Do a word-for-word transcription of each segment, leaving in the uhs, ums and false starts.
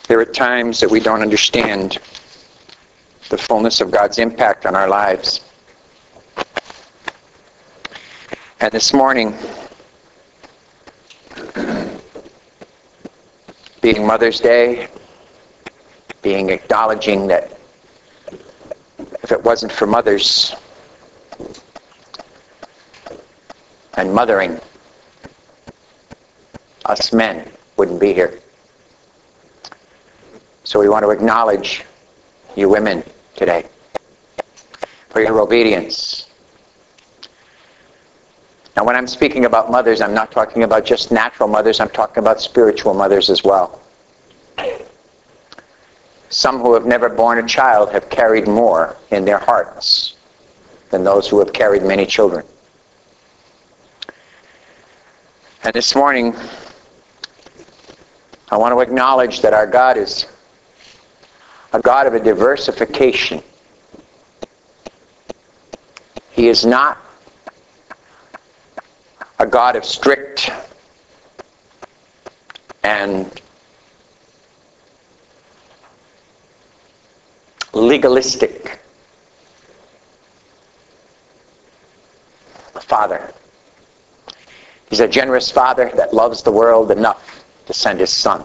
There are times that we don't understand the fullness of God's impact on our lives. And this morning, being Mother's Day, being acknowledging that if it wasn't for mothers and mothering, us men wouldn't be here. So we want to acknowledge you women today for your obedience. Now, when I'm speaking about mothers, I'm not talking about just natural mothers. I'm talking about spiritual mothers as well. Some who have never borne a child have carried more in their hearts than those who have carried many children. And this morning, I want to acknowledge that our God is a God of a diversification. He is not a God of strict and legalistic Father. He's a generous Father that loves the world enough to send His Son.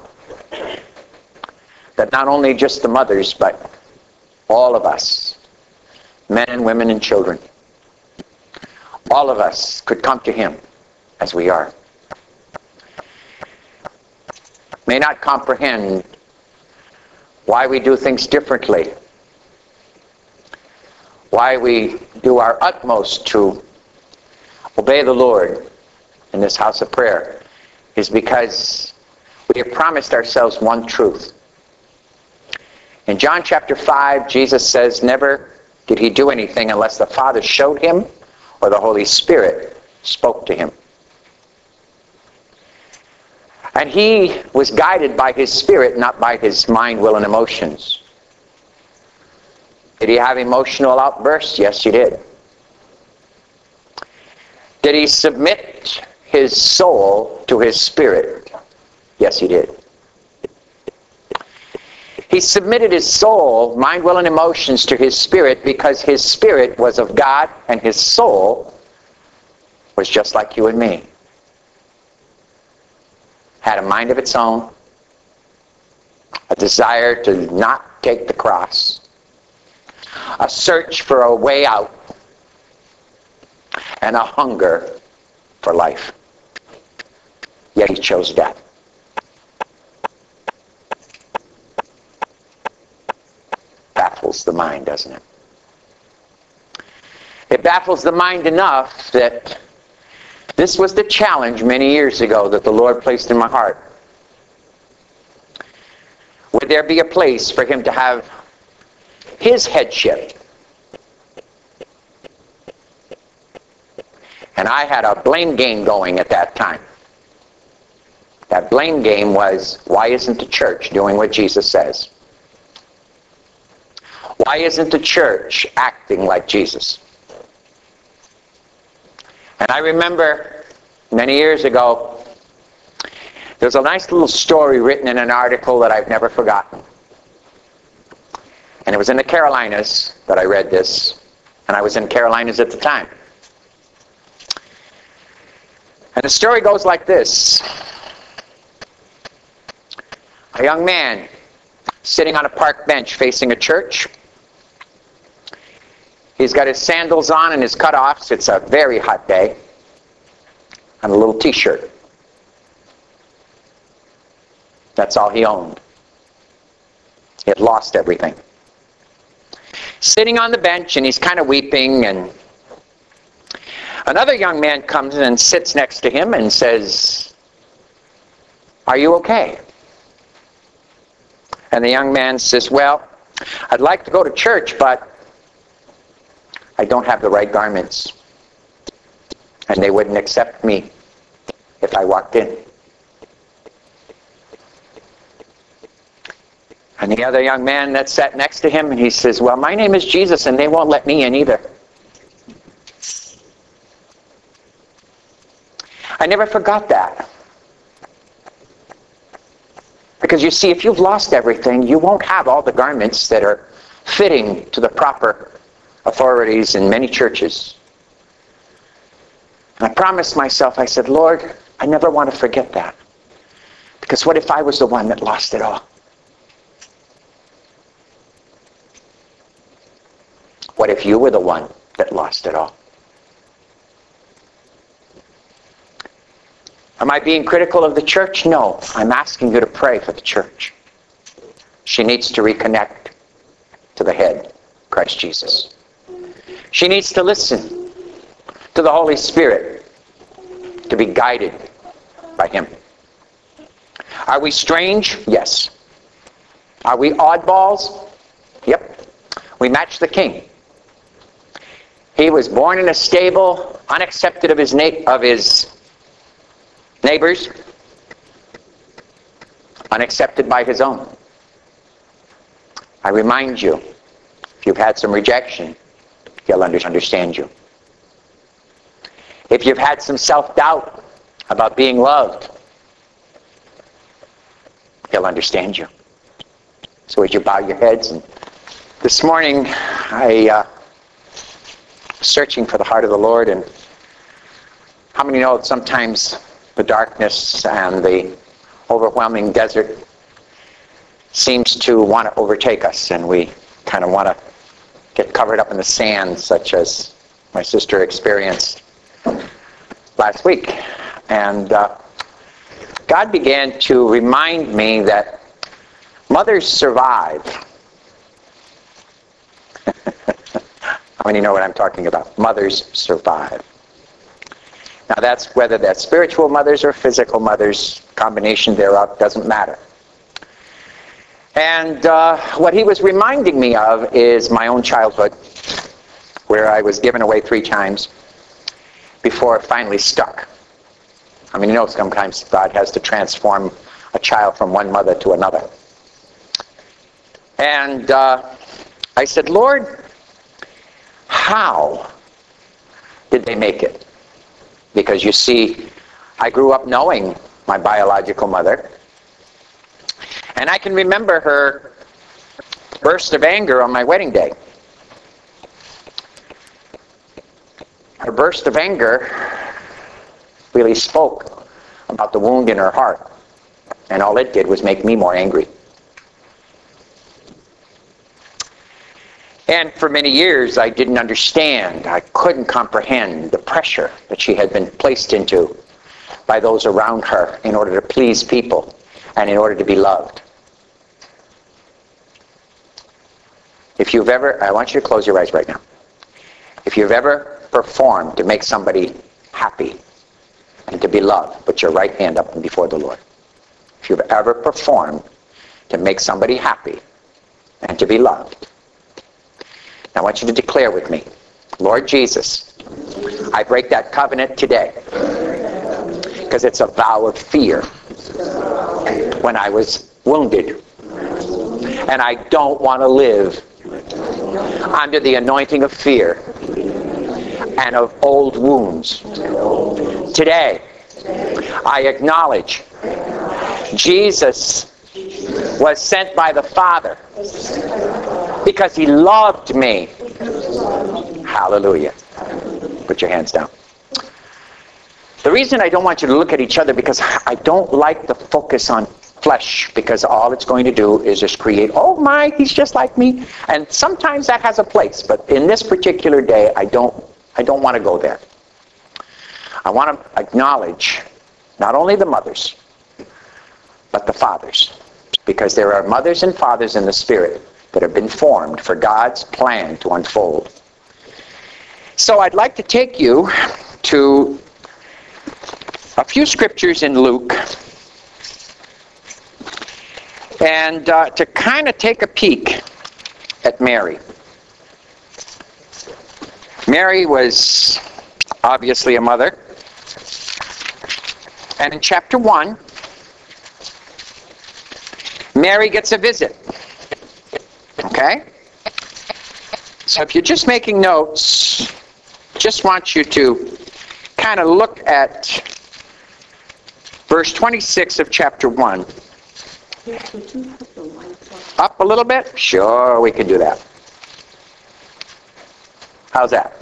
That not only just the mothers, but all of us, men and women and children, all of us could come to Him as we are. May not comprehend why we do things differently, why we do our utmost to obey the Lord in this house of prayer, is because we have promised ourselves one truth. In John chapter five, Jesus says, never did He do anything unless the Father showed Him or the Holy Spirit spoke to Him. And He was guided by His Spirit, not by His mind, will, and emotions. Did He have emotional outbursts? Yes, He did. Did He submit His soul to His Spirit? Yes, He did. He submitted His soul, mind, will, and emotions to His Spirit because His Spirit was of God and His soul was just like you and me. Had a mind of its own, a desire to not take the cross, a search for a way out, and a hunger for life. Yet He chose death. Baffles the mind, doesn't it? It baffles the mind enough that this was the challenge many years ago that the Lord placed in my heart. Would there be a place for Him to have His headship? And I had a blame game going at that time. That blame game was, why isn't the church doing what Jesus says? Why isn't the church acting like Jesus? And I remember many years ago, there's a nice little story written in an article that I've never forgotten. And it was in the Carolinas that I read this, and I was in Carolinas at the time. And the story goes like this. A young man sitting on a park bench facing a church. He's got his sandals on and his cutoffs. It's a very hot day. And a little t-shirt. That's all he owned. He had lost everything. Sitting on the bench, and he's kind of weeping, and another young man comes in and sits next to him and says, "Are you okay?" And the young man says, "Well, I'd like to go to church, but I don't have the right garments. And they wouldn't accept me if I walked in." And the other young man that sat next to him, he says, "Well, my name is Jesus, and they won't let me in either." I never forgot that. Because you see, if you've lost everything, you won't have all the garments that are fitting to the proper authorities in many churches. And I promised myself, I said, Lord, I never want to forget that. Because what if I was the one that lost it all? What if you were the one that lost it all? Am I being critical of the church? No. I'm asking you to pray for the church. She needs to reconnect to the head, Christ Jesus. She needs to listen to the Holy Spirit, to be guided by Him. Are we strange? Yes. Are we oddballs? Yep. We match the king. He was born in a stable, unaccepted of his na- of his neighbors, unaccepted by his own. I remind you, if you've had some rejection, He'll understand you. If you've had some self-doubt about being loved, He'll understand you. So as you bow your heads, and this morning I uh, was searching for the heart of the Lord, and how many know that sometimes the darkness and the overwhelming desert seems to want to overtake us, and we kind of want to get covered up in the sand, such as my sister experienced last week. And uh, God began to remind me that mothers survive. How many know what I'm talking about? Mothers survive. Now that's whether that's spiritual mothers or physical mothers, combination thereof, doesn't matter. And uh, what he was reminding me of is my own childhood, where I was given away three times before it finally stuck. I mean, you know, sometimes God has to transform a child from one mother to another. And uh, I said, Lord, how did they make it? Because you see, I grew up knowing my biological mother. And I can remember her burst of anger on my wedding day. Her burst of anger really spoke about the wound in her heart. And all it did was make me more angry. And for many years, I didn't understand, I couldn't comprehend the pressure that she had been placed into by those around her in order to please people and in order to be loved. If you've ever, I want you to close your eyes right now. If you've ever performed to make somebody happy and to be loved, put your right hand up before the Lord. If you've ever performed to make somebody happy and to be loved, I want you to declare with me, Lord Jesus, I break that covenant today, because it's a vow of fear when I was wounded, and I don't want to live under the anointing of fear and of old wounds. Today, I acknowledge Jesus was sent by the Father because He loved me. Hallelujah. Put your hands down. The reason I don't want you to look at each other, because I don't like the focus on flesh, because all it's going to do is just create, oh my, he's just like me. And sometimes that has a place, but in this particular day, I don't, I don't want to go there. I want to acknowledge not only the mothers, but the fathers, because there are mothers and fathers in the Spirit that have been formed for God's plan to unfold. So I'd like to take you to a few scriptures in Luke, and uh, to kind of take a peek at Mary. Mary was obviously a mother. And in chapter one, Mary gets a visit. Okay? So if you're just making notes, just want you to kind of look at verse twenty-six of chapter one. Up a little bit? Sure, we can do that. How's that?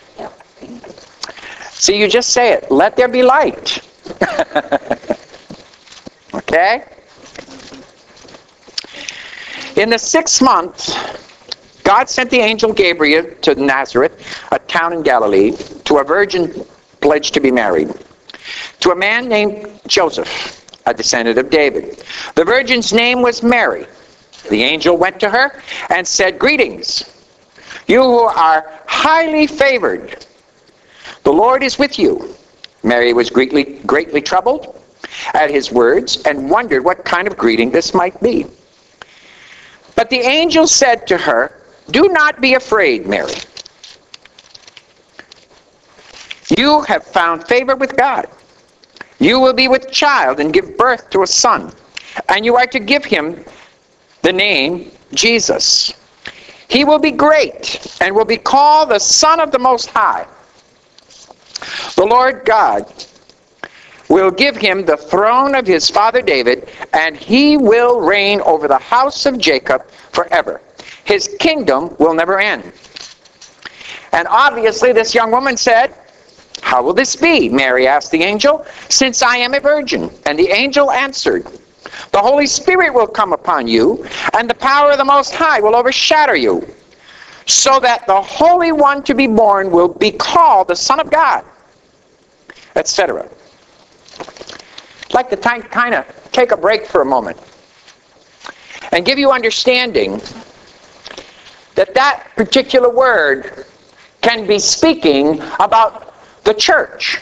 See, you just say it. Let there be light. Okay? In the sixth month, God sent the angel Gabriel to Nazareth, a town in Galilee, to a virgin pledged to be married, to a man named Joseph, a descendant of David. The virgin's name was Mary. The angel went to her and said, "Greetings, you who are highly favored. The Lord is with you." Mary was greatly, greatly troubled at his words and wondered what kind of greeting this might be. But the angel said to her, "Do not be afraid, Mary. You have found favor with God. You will be with child and give birth to a son, and you are to give him the name Jesus. He will be great and will be called the Son of the Most High. The Lord God will give him the throne of his father David, and he will reign over the house of Jacob forever. His kingdom will never end." And obviously this young woman said, "How will this be?" Mary asked the angel, "since I am a virgin." And the angel answered, "The Holy Spirit will come upon you, and the power of the Most High will overshadow you, so that the Holy One to be born will be called the Son of God," et cetera. I'd like to kind of take a break for a moment and give you understanding that that particular word can be speaking about the church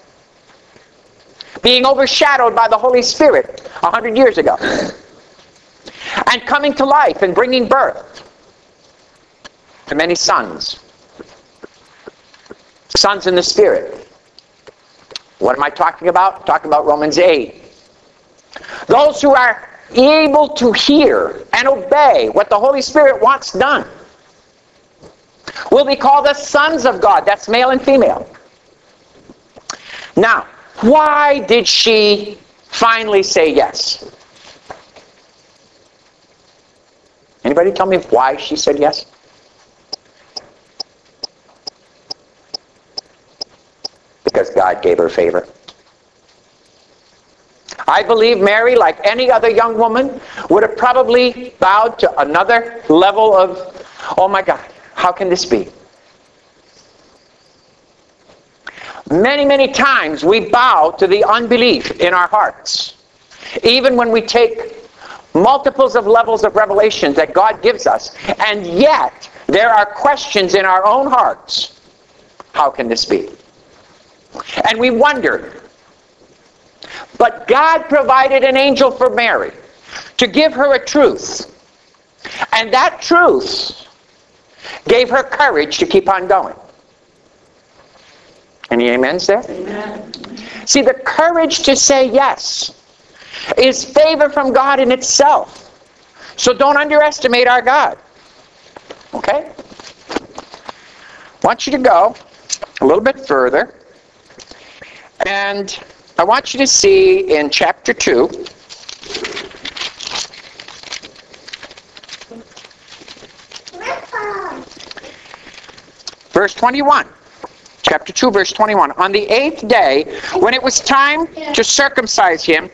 being overshadowed by the Holy Spirit a hundred years ago and coming to life and bringing birth to many sons. Sons in the Spirit. What am I talking about? I'm talking about Romans eight. Those who are able to hear and obey what the Holy Spirit wants done will be called the sons of God. That's male and female. Now, why did she finally say yes? Anybody tell me why she said yes? Because God gave her favor. I believe Mary, like any other young woman, would have probably bowed to another level of, "Oh my God, how can this be?" Many, many times we bow to the unbelief in our hearts. Even when we take multiples of levels of revelation that God gives us, and yet there are questions in our own hearts. How can this be? And we wonder. But God provided an angel for Mary to give her a truth. And that truth gave her courage to keep on going. Any amens there? Amen. See, the courage to say yes is favor from God in itself. So don't underestimate our God. Okay? I want you to go a little bit further. And I want you to see in chapter two, verse twenty-one. Chapter two, verse twenty-one. On the eighth day, when it was time to circumcise him,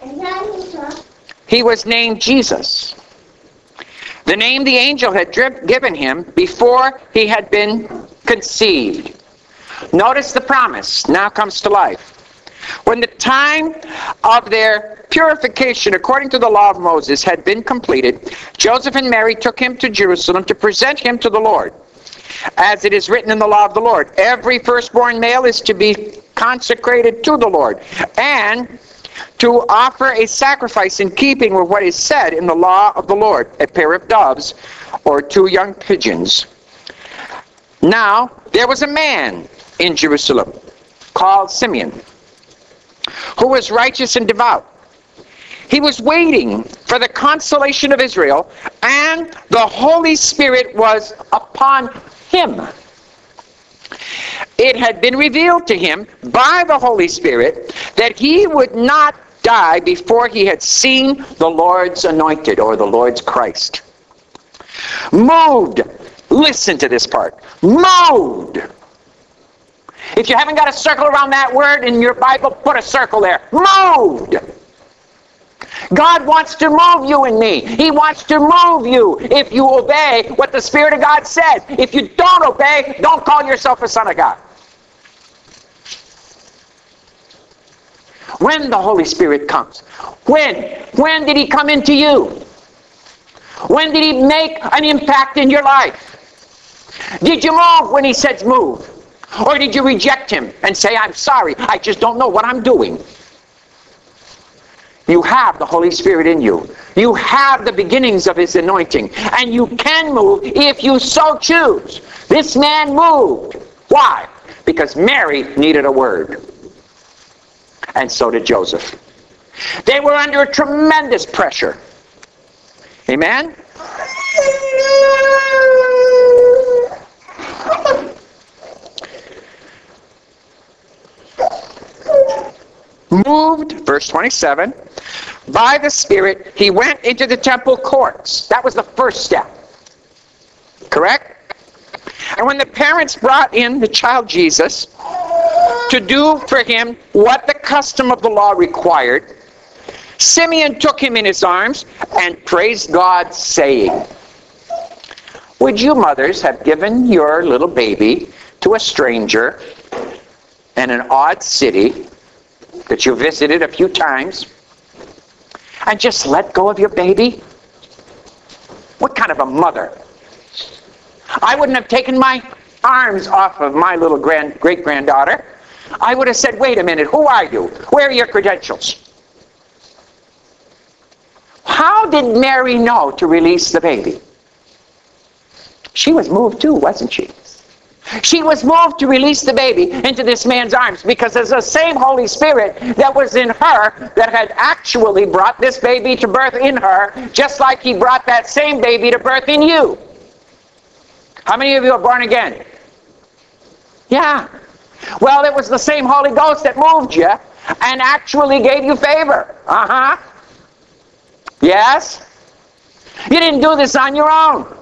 he was named Jesus, the name the angel had given him before he had been conceived. Notice the promise now comes to life. When the time of their purification according to the law of Moses had been completed, Joseph and Mary took him to Jerusalem to present him to the Lord. As it is written in the law of the Lord, every firstborn male is to be consecrated to the Lord, and to offer a sacrifice in keeping with what is said in the law of the Lord, a pair of doves or two young pigeons. Now, there was a man in Jerusalem called Simeon, who was righteous and devout. He was waiting for the consolation of Israel, and the Holy Spirit was upon him. It had been revealed to him by the Holy Spirit that he would not die before he had seen the Lord's anointed, or the Lord's Christ. Moved. Listen to this part. Moved. If you haven't got a circle around that word in your Bible, put a circle there. Moved. God wants to move you and me. He wants to move you if you obey what the Spirit of God says. If you don't obey, don't call yourself a son of God. When the Holy Spirit comes, when? When did he come into you? When did he make an impact in your life? Did you move when he said move? Or did you reject him and say, I'm sorry, I just don't know what I'm doing? You have the Holy Spirit in you. You have the beginnings of his anointing. And you can move if you so choose. This man moved. Why? Because Mary needed a word. And so did Joseph. They were under a tremendous pressure. Amen? Moved, verse twenty-seven, by the Spirit, he went into the temple courts. That was the first step. Correct? And when the parents brought in the child Jesus to do for him what the custom of the law required, Simeon took him in his arms and praised God, saying, would you mothers have given your little baby to a stranger in an odd city that you visited a few times and just let go of your baby? What kind of a mother? I wouldn't have taken my arms off of my little grand great-granddaughter. I would have said, wait a minute, who are you? Where are your credentials? How did Mary know to release the baby? She was moved too, wasn't she? She was moved to release the baby into this man's arms because there's the same Holy Spirit that was in her that had actually brought this baby to birth in her, just like he brought that same baby to birth in you. How many of you are born again? Yeah. Well, it was the same Holy Ghost that moved you and actually gave you favor. Uh-huh. Yes? You didn't do this on your own.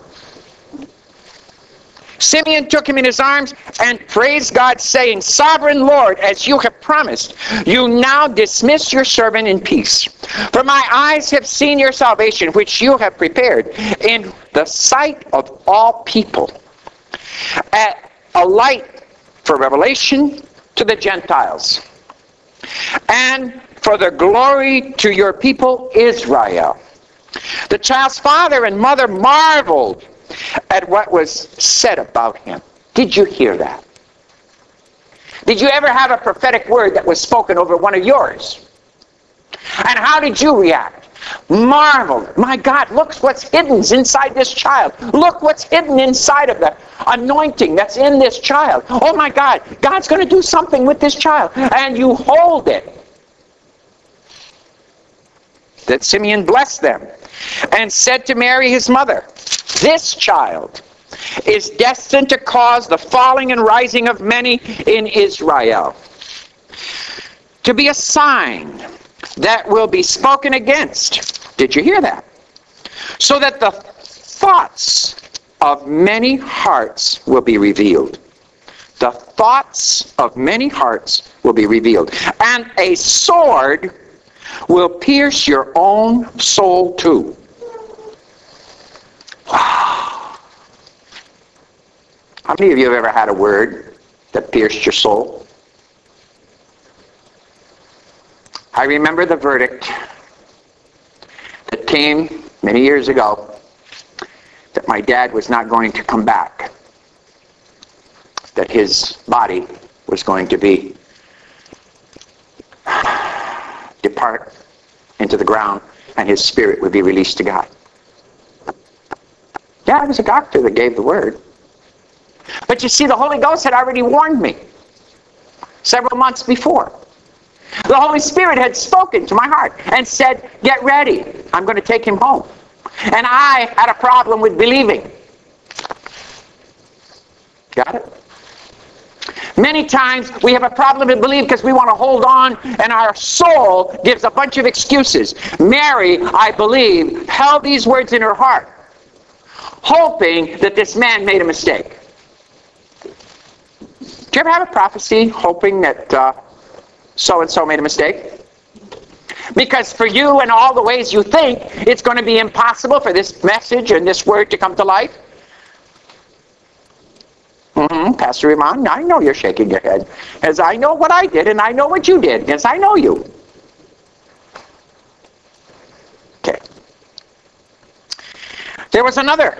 Simeon took him in his arms and praised God, saying, Sovereign Lord, as you have promised, you now dismiss your servant in peace. For my eyes have seen your salvation, which you have prepared in the sight of all people, at a light for revelation to the Gentiles, and for the glory to your people Israel. The child's father and mother marveled at what was said about him. Did you hear that? Did you ever have a prophetic word that was spoken over one of yours? And how did you react? Marveled. My God, look what's hidden inside this child. Look what's hidden inside of the anointing that's in this child. Oh my God, God's going to do something with this child. And you hold it. That Simeon blessed them and said to Mary his mother, this child is destined to cause the falling and rising of many in Israel, to be a sign that will be spoken against. Did you hear that? So that the thoughts of many hearts will be revealed. The thoughts of many hearts will be revealed. And a sword will pierce your own soul too. Wow. How many of you have ever had a word that pierced your soul? I remember the verdict that came many years ago that my dad was not going to come back, that his body was going to be depart into the ground and his spirit would be released to God. Yeah, I was a doctor that gave the word. But you see, the Holy Ghost had already warned me several months before. The Holy Spirit had spoken to my heart and said, get ready, I'm going to take him home. And I had a problem with believing. Got it? Many times we have a problem to believe because we want to hold on, and our soul gives a bunch of excuses. Mary, I believe, held these words in her heart, hoping that this man made a mistake. Do you ever have a prophecy hoping that uh, so-and-so made a mistake? Because for you and all the ways you think, it's going to be impossible for this message and this word to come to life. Mm-hmm, Pastor Iman, I know you're shaking your head. As I know what I did, and I know what you did. Yes, I know you. Okay. There was another,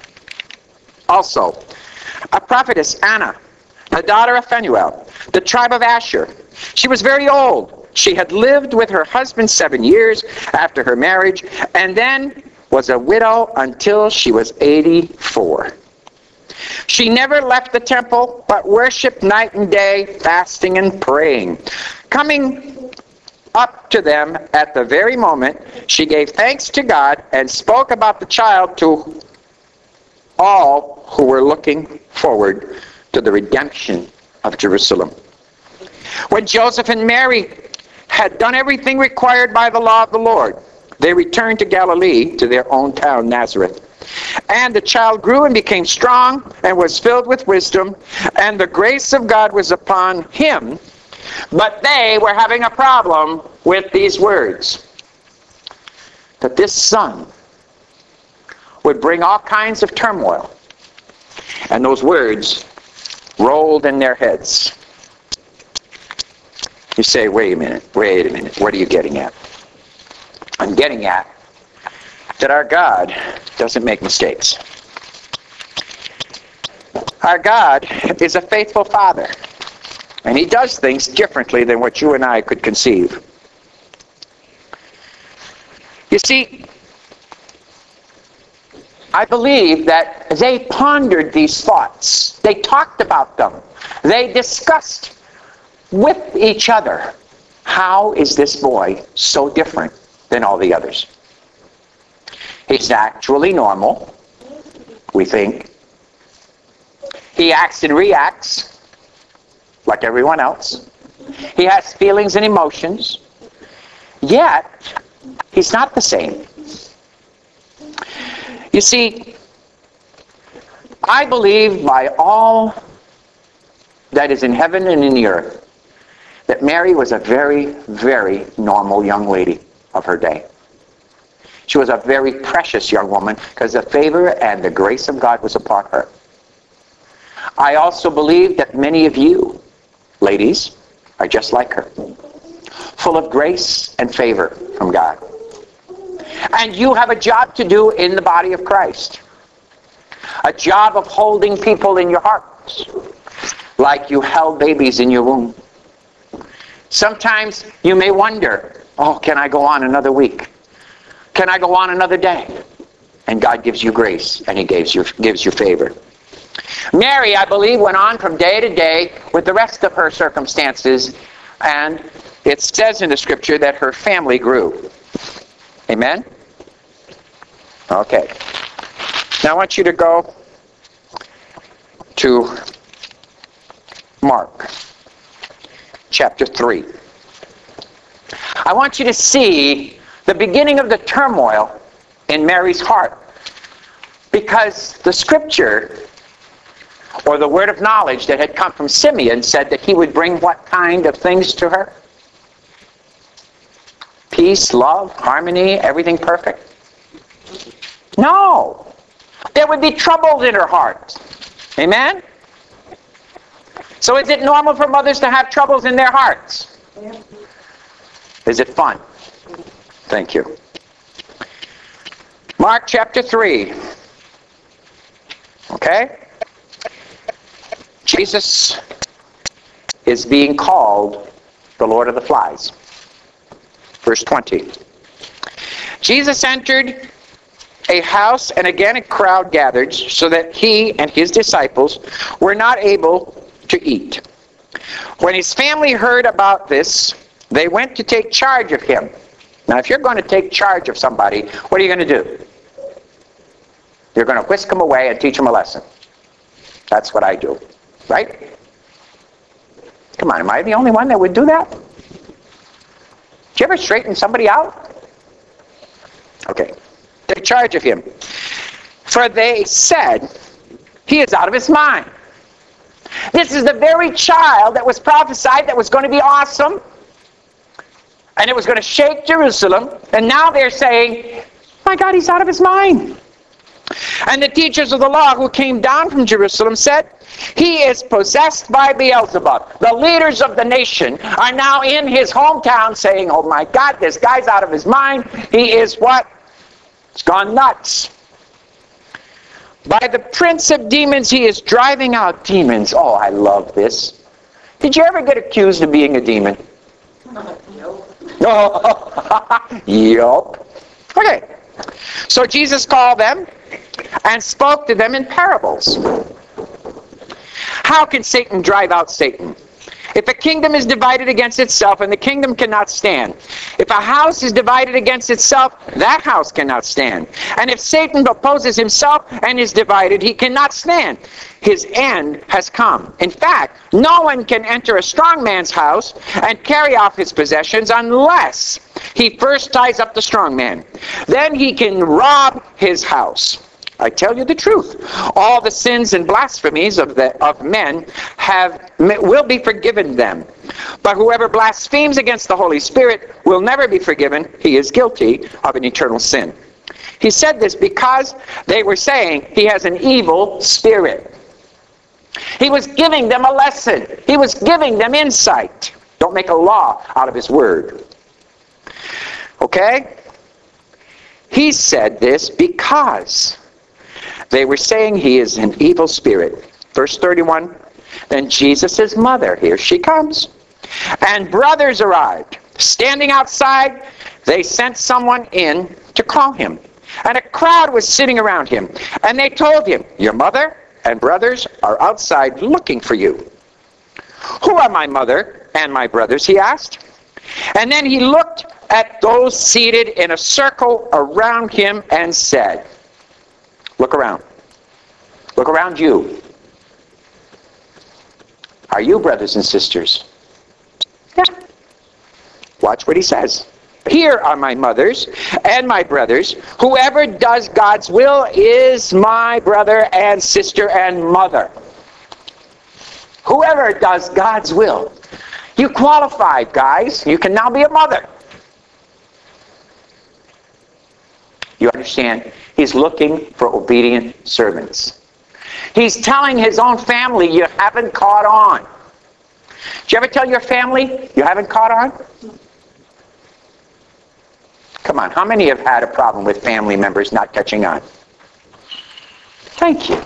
also, a prophetess, Anna, the daughter of Phanuel, the tribe of Asher. She was very old. She had lived with her husband seven years after her marriage, and then was a widow until she was eighty-four. She never left the temple, but worshipped night and day, fasting and praying. Coming up to them at the very moment, she gave thanks to God and spoke about the child to all who were looking forward to the redemption of Jerusalem. When Joseph and Mary had done everything required by the law of the Lord, they returned to Galilee, to their own town, Nazareth. And the child grew and became strong and was filled with wisdom, and the grace of God was upon him. But they were having a problem with these words, that this son would bring all kinds of turmoil. And those words rolled in their heads. You say, wait a minute, wait a minute, what are you getting at? I'm getting at that our God doesn't make mistakes. Our God is a faithful Father, and He does things differently than what you and I could conceive. You see, I believe that they pondered these thoughts. They talked about them. They discussed with each other, how is this boy so different than all the others? He's actually normal, we think. He acts and reacts like everyone else. He has feelings and emotions. Yet, he's not the same. You see, I believe by all that is in heaven and in the earth, that Mary was a very, very normal young lady of her day. She was a very precious young woman because the favor and the grace of God was upon her. I also believe that many of you, ladies, are just like her, full of grace and favor from God. And you have a job to do in the body of Christ. A job of holding people in your hearts, like you held babies in your womb. Sometimes you may wonder, oh, can I go on another week? Can I go on another day? And God gives you grace, and He gives you, gives you favor. Mary, I believe, went on from day to day with the rest of her circumstances, and it says in the Scripture that her family grew. Amen? Okay. Now I want you to go to Mark chapter three. I want you to see the beginning of the turmoil in Mary's heart, because the Scripture, or the word of knowledge that had come from Simeon, said that he would bring what kind of things to her? Peace, love, harmony, everything perfect? No. There would be troubles in her heart. Amen? So is it normal for mothers to have troubles in their hearts? Yeah. Is it fun? Thank you. Mark chapter three. Okay? Jesus is being called the Lord of the Flies. Verse twenty. Jesus entered a house, and again a crowd gathered, so that he and his disciples were not able to eat. When his family heard about this, they went to take charge of him. Now, if you're going to take charge of somebody, what are you going to do? You're going to whisk them away and teach them a lesson. That's what I do. Right? Come on, am I the only one that would do that? Did you ever straighten somebody out? Okay. Take charge of him. For they said, he is out of his mind. This is the very child that was prophesied that was going to be awesome. And it was going to shake Jerusalem. And now they're saying, my God, he's out of his mind. And the teachers of the law who came down from Jerusalem said, he is possessed by Beelzebub. The leaders of the nation are now in his hometown saying, oh my God, this guy's out of his mind. He is what? He's gone nuts. By the prince of demons, he is driving out demons. Oh, I love this. Did you ever get accused of being a demon? No. No. Yup. Okay. So Jesus called them and spoke to them in parables. How can Satan drive out Satan? If a kingdom is divided against itself, and the kingdom cannot stand. If a house is divided against itself, that house cannot stand. And if Satan opposes himself and is divided, he cannot stand. His end has come. In fact, no one can enter a strong man's house and carry off his possessions unless he first ties up the strong man. Then he can rob his house. I tell you the truth. All the sins and blasphemies of the of men have will be forgiven them. But whoever blasphemes against the Holy Spirit will never be forgiven. He is guilty of an eternal sin. He said this because they were saying he has an evil spirit. He was giving them a lesson. He was giving them insight. Don't make a law out of his word. Okay? He said this because they were saying he is an evil spirit. Verse thirty-one, then Jesus' mother, here she comes, and brothers arrived. Standing outside, they sent someone in to call him. And a crowd was sitting around him. And they told him, your mother and brothers are outside looking for you. Who are my mother and my brothers? He asked. And then he looked at those seated in a circle around him and said, look around. Look around you. Are you brothers and sisters? Yeah. Watch what he says. Here are my mothers and my brothers. Whoever does God's will is my brother and sister and mother. Whoever does God's will. You qualified, guys. You can now be a mother. You understand? He's looking for obedient servants. He's telling his own family, you haven't caught on. Did you ever tell your family you haven't caught on? Come on, how many have had a problem with family members not catching on? Thank you.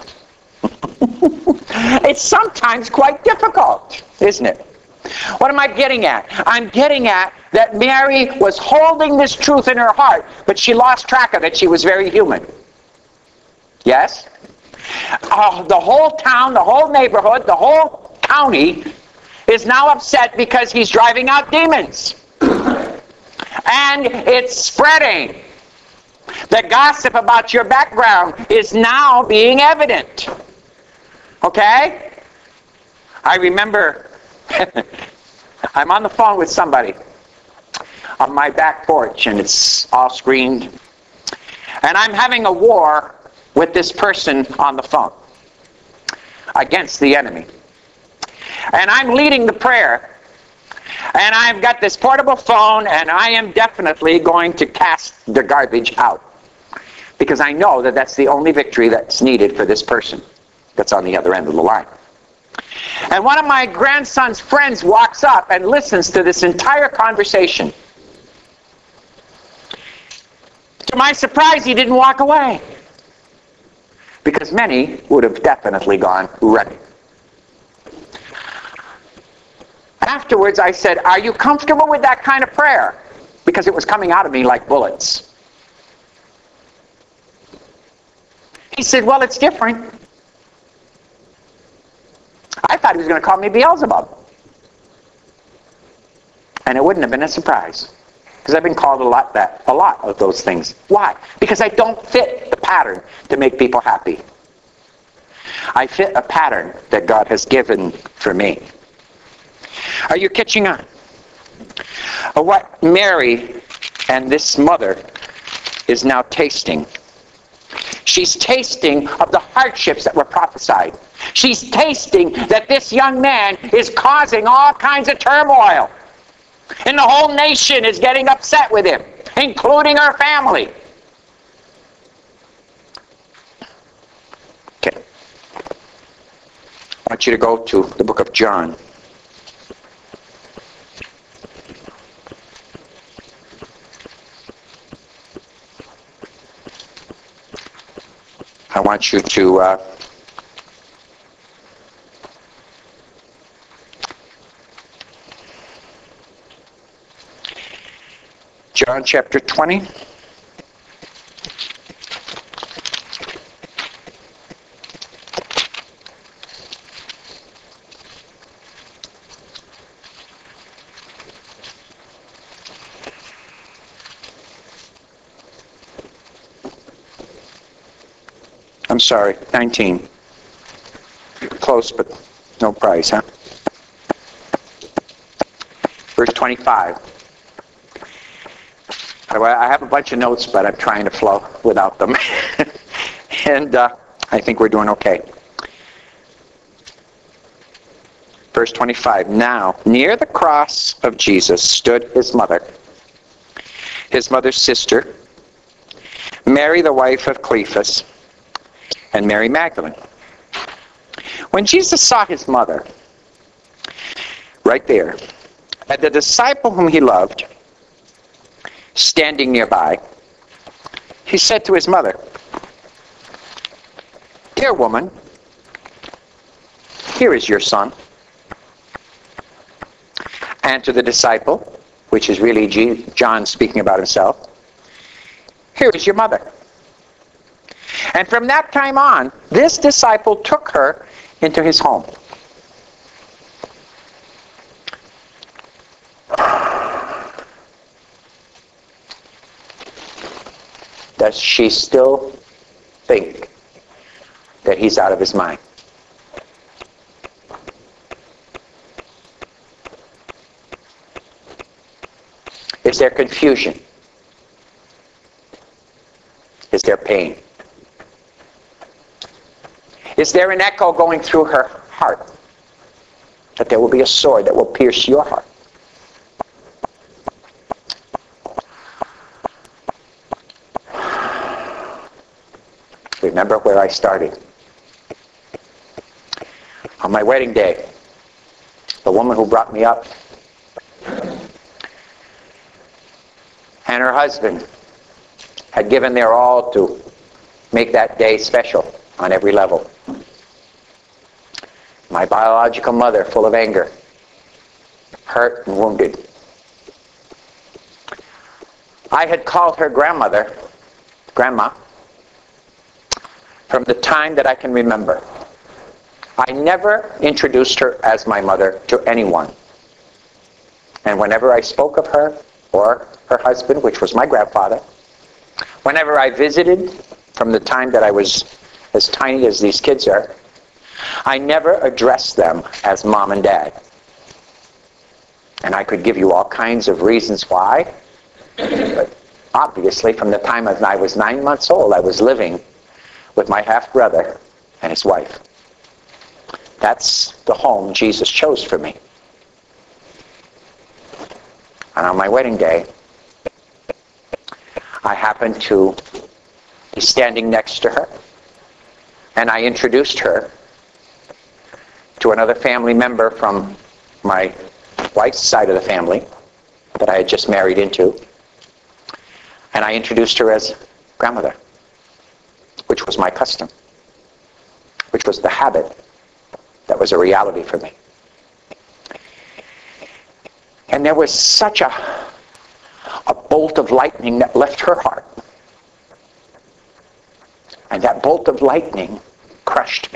It's sometimes quite difficult, isn't it? What am I getting at? I'm getting at that Mary was holding this truth in her heart, but she lost track of it. She was very human. Yes? Uh, the whole town, the whole neighborhood, the whole county is now upset because he's driving out demons. And it's spreading. The gossip about your background is now being evident. Okay? I remember I'm on the phone with somebody on my back porch, and it's all screened. And I'm having a war with this person on the phone against the enemy. And I'm leading the prayer. And I've got this portable phone, and I am definitely going to cast the garbage out. Because I know that that's the only victory that's needed for this person that's on the other end of the line. And one of my grandson's friends walks up and listens to this entire conversation. To my surprise, he didn't walk away. Because many would have definitely gone running. Afterwards, I said, are you comfortable with that kind of prayer? Because it was coming out of me like bullets. He said, well, it's different. I thought he was going to call me Beelzebub. And it wouldn't have been a surprise. Because I've been called a lot that, a lot of those things. Why? Because I don't fit the pattern to make people happy. I fit a pattern that God has given for me. Are you catching on? Uh, what Mary and this mother is now tasting. She's tasting of the hardships that were prophesied. She's tasting that this young man is causing all kinds of turmoil. And the whole nation is getting upset with him, including her family. Okay. I want you to go to the book of John. I want you to uh, John chapter twenty. I'm sorry, nineteen. Close, but no prize, huh? Verse twenty-five. I have a bunch of notes, but I'm trying to flow without them. and uh, I think we're doing okay. Verse twenty-five. Now, near the cross of Jesus stood his mother, his mother's sister, Mary the wife of Cleophas, and Mary Magdalene. When Jesus saw his mother, right there, and the disciple whom he loved, standing nearby, he said to his mother, "Dear woman, here is your son." And to the disciple, which is really John speaking about himself, "Here is your mother." And from that time on, this disciple took her into his home. Does she still think that he's out of his mind? Is there confusion? Is there pain? Is there an echo going through her heart that there will be a sword that will pierce your heart? Remember where I started. On my wedding day, the woman who brought me up and her husband had given their all to make that day special on every level. My biological mother, full of anger, hurt and wounded. I had called her grandmother, grandma, from the time that I can remember. I never introduced her as my mother to anyone. And whenever I spoke of her or her husband, which was my grandfather, whenever I visited from the time that I was as tiny as these kids are, I never addressed them as mom and dad. And I could give you all kinds of reasons why. But obviously, from the time that I was nine months old, I was living with my half-brother and his wife. That's the home Jesus chose for me. And on my wedding day, I happened to be standing next to her, and I introduced her to another family member from my wife's side of the family that I had just married into, and I introduced her as grandmother, which was my custom, which was the habit that was a reality for me. And there was such a, a bolt of lightning that left her heart. And that bolt of lightning crushed me.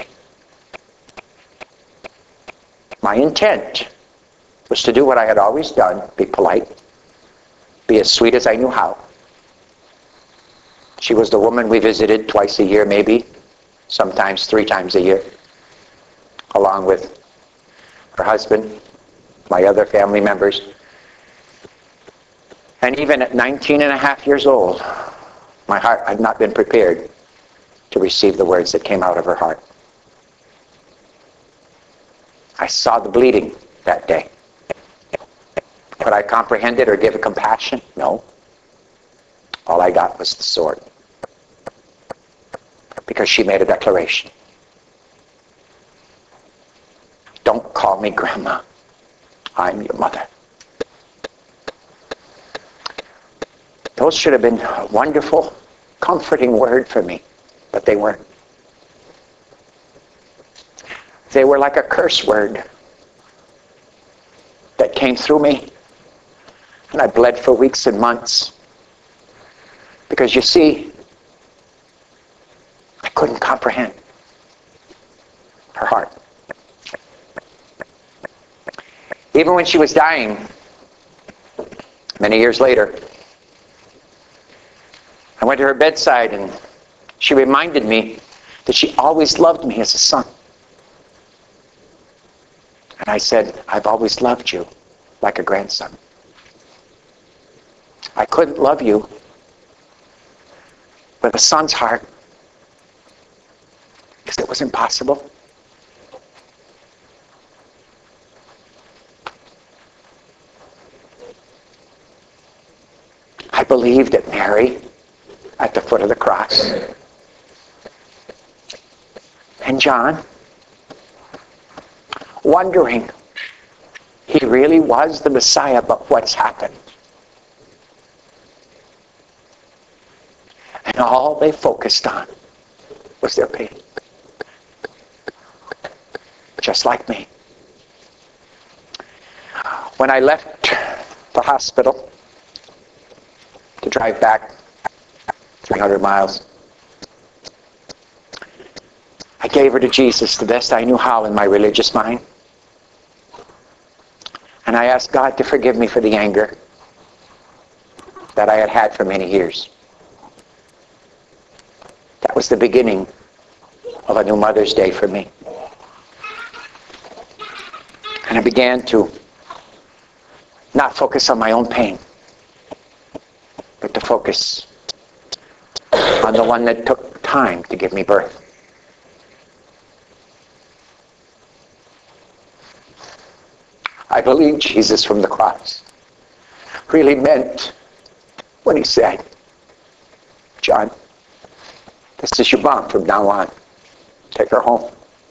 My intent was to do what I had always done, be polite, be as sweet as I knew how. She was the woman we visited twice a year, maybe, sometimes three times a year, along with her husband my other family members. And even at nineteen and a half years old, my heart had not been prepared to receive the words that came out of her heart. I saw the bleeding that day. Could I comprehend it or give it compassion? No. All I got was the sword. Because she made a declaration. Don't call me Grandma. I'm your mother. Those should have been a wonderful, comforting word for me, but they weren't. They were like a curse word that came through me, and I bled for weeks and months. Because you see, I couldn't comprehend her heart. Even when she was dying, many years later, I went to her bedside and she reminded me that she always loved me as a son. And I said, I've always loved you like a grandson. I couldn't love you with a son's heart because it was impossible. I believed at Mary at the foot of the cross. And John, wondering, he really was the Messiah, but what's happened? And all they focused on was their pain. Just like me. When I left the hospital to drive back three hundred miles, I gave her to Jesus the best I knew how in my religious mind. And I asked God to forgive me for the anger that I had had for many years. That was the beginning of a new Mother's Day for me. And I began to not focus on my own pain, but to focus on the one that took time to give me birth. I believe Jesus from the cross really meant when he said, John, this is your mom from now on. Take her home.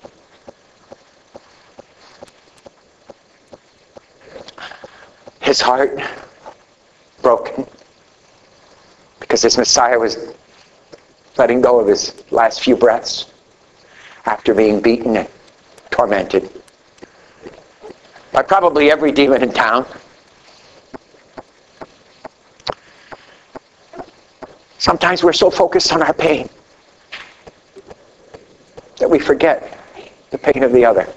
His heart broken because his Messiah was letting go of his last few breaths after being beaten and tormented by probably every demon in town. Sometimes we're so focused on our pain that we forget the pain of the other.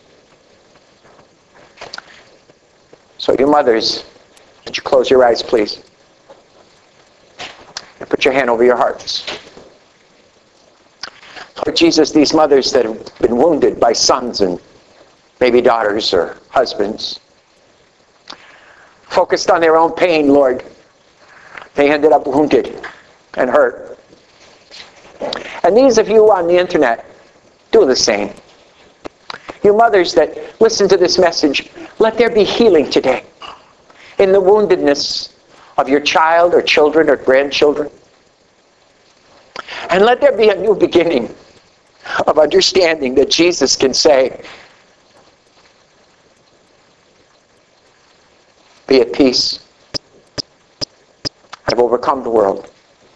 So you mothers, would you close your eyes, please? And put your hand over your hearts. Lord Jesus, these mothers that have been wounded by sons and maybe daughters or husbands, focused on their own pain, Lord, they ended up wounded and hurt. And these of you on the internet, do the same. You mothers that listen to this message, let there be healing today in the woundedness of your child or children or grandchildren. And let there be a new beginning of understanding that Jesus can say, be at peace. I've overcome the world.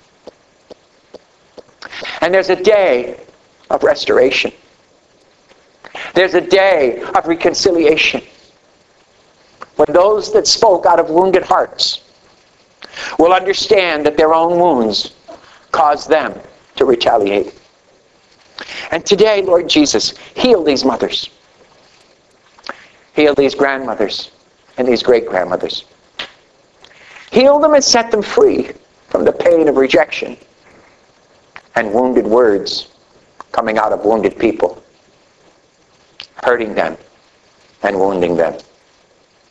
And there's a day of restoration. There's a day of reconciliation when those that spoke out of wounded hearts will understand that their own wounds caused them to retaliate. And today, Lord Jesus, heal these mothers. Heal these grandmothers and these great-grandmothers. Heal them and set them free from the pain of rejection and wounded words coming out of wounded people, hurting them and wounding them.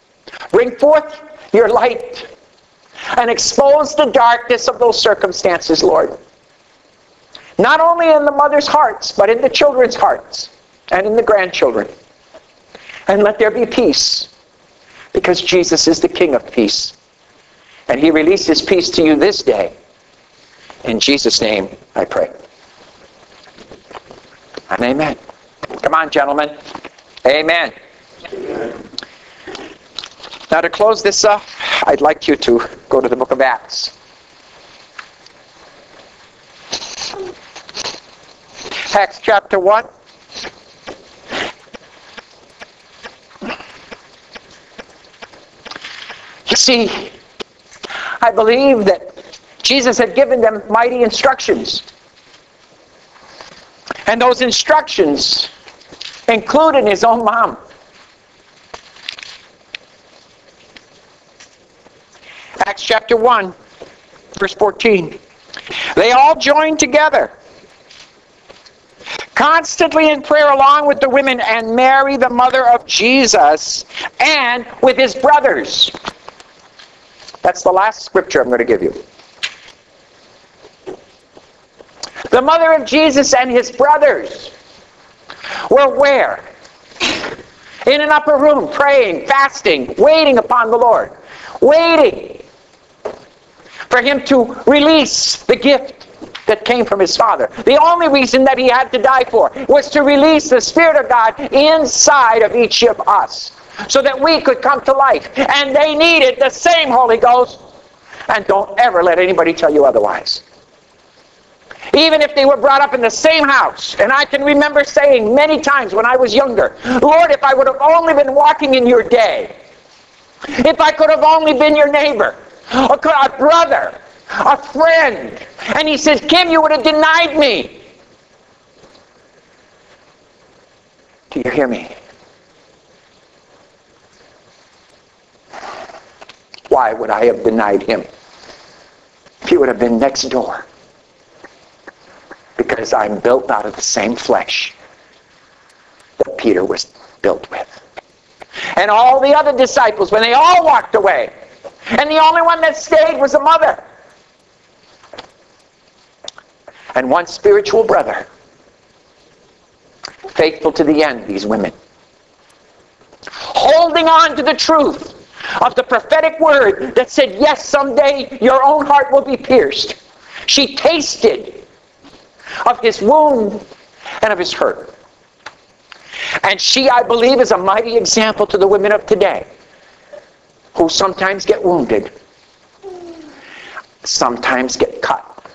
Bring forth your light and expose the darkness of those circumstances, Lord. Not only in the mother's hearts, but in the children's hearts and in the grandchildren. And let there be peace, because Jesus is the King of peace. And he releases peace to you this day. In Jesus' name I pray. And amen. Come on, gentlemen. Amen. Amen. Now to close this up, I'd like you to go to the book of Acts. Acts chapter one. You see, I believe that Jesus had given them mighty instructions. And those instructions included his own mom. Acts chapter one, verse fourteen. They all joined together, constantly in prayer along with the women and Mary, the mother of Jesus, and with his brothers. That's the last scripture I'm going to give you. The mother of Jesus and his brothers were where? In an upper room, praying, fasting, waiting upon the Lord. Waiting for him to release the gift that came from his Father. The only reason that he had to die for was to release the Spirit of God inside of each of us, so that we could come to life. And they needed the same Holy Ghost. And don't ever let anybody tell you otherwise. Even if they were brought up in the same house. And I can remember saying many times when I was younger, Lord, if I would have only been walking in your day, if I could have only been your neighbor, a brother, a friend. And he says, Kim, you would have denied me. Do you hear me? Why would I have denied him? If he would have been next door. Because I'm built out of the same flesh that Peter was built with. And all the other disciples, when they all walked away, and the only one that stayed was a mother. And one spiritual brother. Faithful to the end, these women. Holding on to the truth of the prophetic word that said, yes, someday your own heart will be pierced. She tasted of his wound and of his hurt. And she, I believe, is a mighty example to the women of today, who sometimes get wounded, sometimes get cut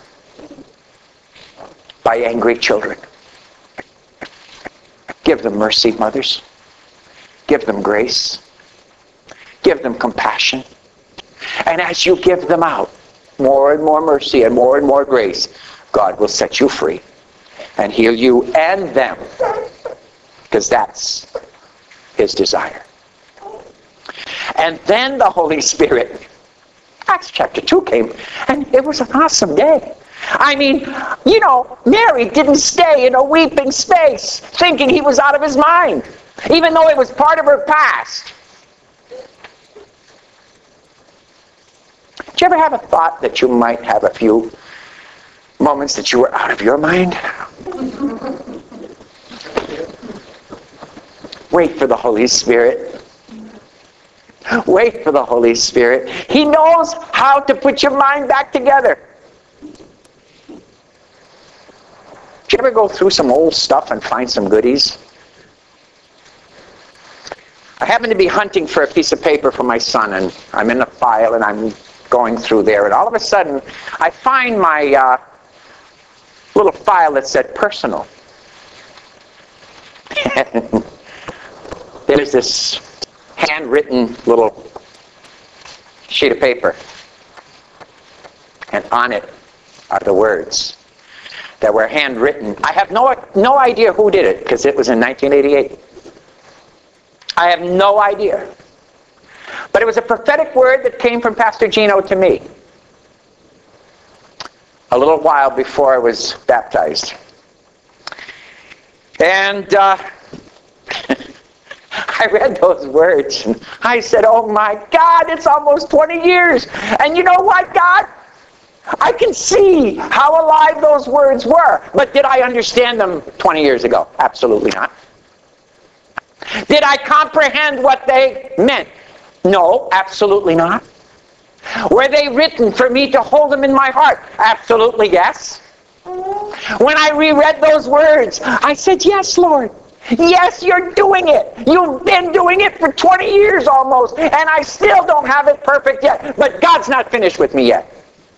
by angry children. Give them mercy, mothers. Give them grace. Give them compassion. And as you give them out more and more mercy and more and more grace, God will set you free and heal you and them, because that's his desire. And then the Holy Spirit, Acts chapter two came, and it was an awesome day. I mean, you know, Mary didn't stay in a weeping space thinking he was out of his mind, even though it was part of her past. Did you ever have a thought that you might have a few moments that you were out of your mind? Wait for the Holy Spirit. Wait for the Holy Spirit. He knows how to put your mind back together. Did you ever go through some old stuff and find some goodies? I happen to be hunting for a piece of paper for my son, and I'm in a file, and I'm going through there, and all of a sudden, I find my uh, little file that said personal. There's this handwritten little sheet of paper, and on it are the words that were handwritten. I have no no idea who did it, because it was in nineteen eighty-eight. I have no idea. But it was a prophetic word that came from Pastor Gino to me a little while before I was baptized. And uh, I read those words and I said, oh my God, it's almost twenty years. And you know what, God? I can see how alive those words were. But did I understand them twenty years ago? Absolutely not. Did I comprehend what they meant? No, absolutely not. Were they written for me to hold them in my heart? Absolutely yes. When I reread those words, I said, yes, Lord. Yes, you're doing it. You've been doing it for twenty years almost, and I still don't have it perfect yet. But God's not finished with me yet.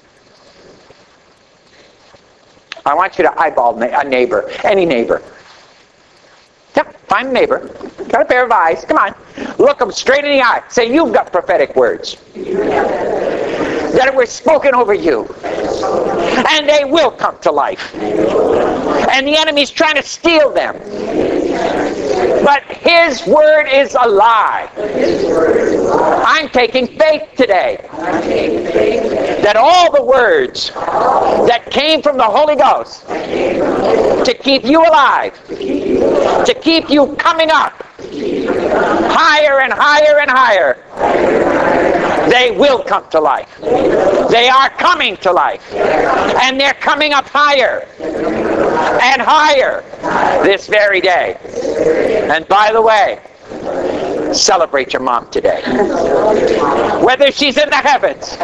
I want you to eyeball a neighbor, any neighbor. Yep, find a neighbor. Got a pair of eyes. Come on. Look them straight in the eye. Say, you've got prophetic words that were spoken over you. And they will come to life. And the enemy's trying to steal them. But his word is a lie. I'm taking faith today that all the words that came from the Holy Ghost to keep you alive, to keep you coming up higher and higher and higher, they will come to life. They are coming to life. And they're coming up higher and higher this very day. And by the way, celebrate your mom today. Whether she's in the heavens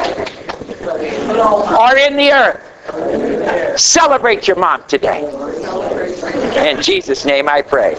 or in the earth, celebrate your mom today. In Jesus' name I pray.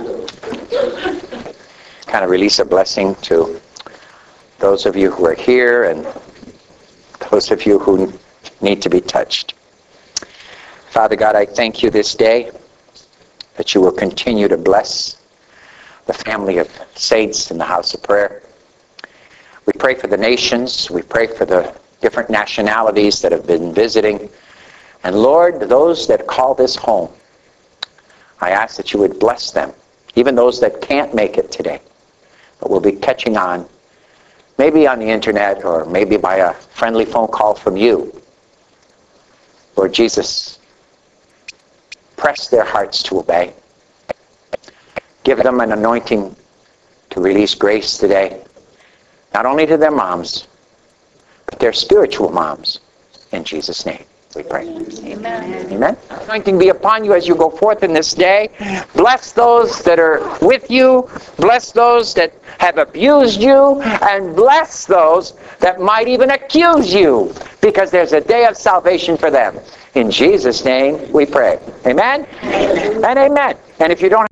Kind of release a blessing to those of you who are here and those of you who need to be touched. Father God, I thank you this day that you will continue to bless the family of saints in the house of prayer. We pray for the nations. We pray for the different nationalities that have been visiting. And Lord, those that call this home, I ask that you would bless them, even those that can't make it today, but will be catching on, maybe on the internet or maybe by a friendly phone call from you. Lord Jesus, press their hearts to obey. Give them an anointing to release grace today, not only to their moms, but their spiritual moms. In Jesus' name we pray. Amen. Amen. Anointing be upon you as you go forth in this day. Bless those that are with you. Bless those that have abused you. And bless those that might even accuse you, because there's a day of salvation for them. In Jesus' name we pray. Amen and amen. And if you don't